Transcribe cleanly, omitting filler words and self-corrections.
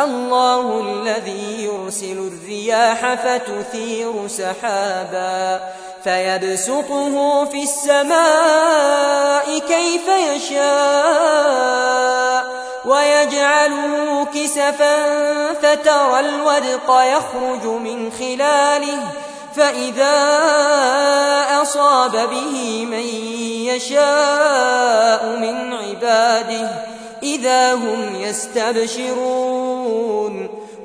الله الذي يرسل الرياح فتثير سحابا فيبسطه في السماء كيف يشاء ويجعله كسفا فترى الودق يخرج من خلاله فإذا أصاب به من يشاء من عباده إذا هم يستبشرون